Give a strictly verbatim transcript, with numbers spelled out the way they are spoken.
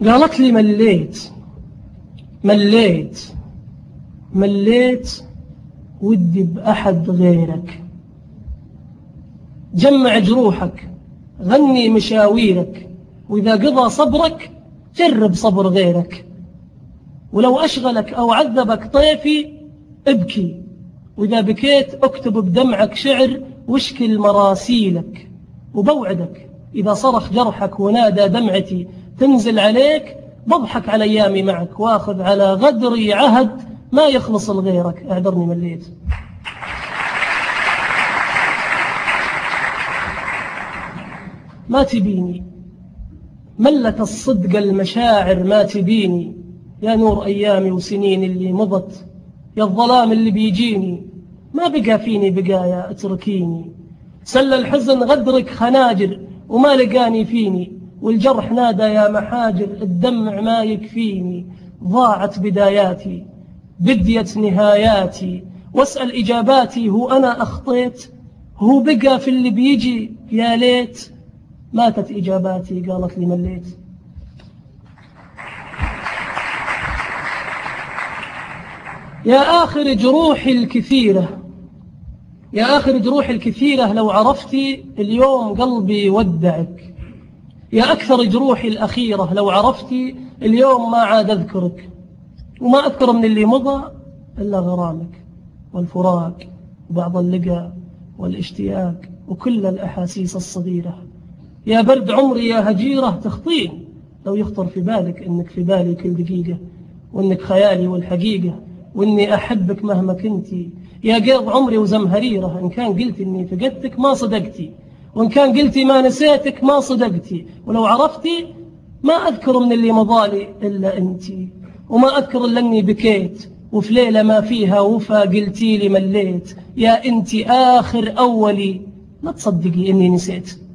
قالت لي مليت مليت مليت ودي بأحد غيرك، جمع جروحك غني مشاويرك، وإذا قضى صبرك جرب صبر غيرك، ولو أشغلك أو عذبك طيفي ابكي، وإذا بكيت اكتب بدمعك شعر واشكل مراسيلك، وبوعدك إذا صرخ جرحك ونادى دمعتي تنزل عليك بضحك على أيامي معك، واخذ على غدري عهد ما يخلص لغيرك. اعذرني مليت. ما تبيني ملت الصدق المشاعر، ما تبيني يا نور أيامي وسنين اللي مضت، يا الظلام اللي بيجيني ما بقى فيني بقايا اتركيني، سل الحزن غدرك خناجر وما لقاني فيني، والجرح نادى يا محاجر الدمع ما يكفيني، ضاعت بداياتي بديت نهاياتي، واسأل إجاباتي هو أنا أخطيت، هو بقى في اللي بيجي يا ليت، ماتت إجاباتي قالت لي مليت. يا آخر جروحي الكثيرة يا آخر جروحي الكثيرة لو عرفتي اليوم قلبي ودعك، يا أكثر جروحي الأخيرة لو عرفتي اليوم ما عاد أذكرك، وما أذكر من اللي مضى إلا غرامك والفراق وبعض اللقاء والاشتياق وكل الأحاسيس الصغيرة، يا برد عمري يا هجيرة تخطين لو يخطر في بالك إنك في بالي كل دقيقة، وإنك خيالي والحقيقة، وإني أحبك مهما كنتي، يا قيض عمري وزمهريرة إن كان قلت إني فقدتك ما صدقتي، وإن كان قلتي ما نسيتك ما صدقتي، ولو عرفتي ما أذكر من اللي مضالي إلا أنتي، وما أذكر إلا أني بكيت وفي ليلة ما فيها وفا قلتي لي مليت، يا أنتي آخر أولي ما تصدقي إني نسيت.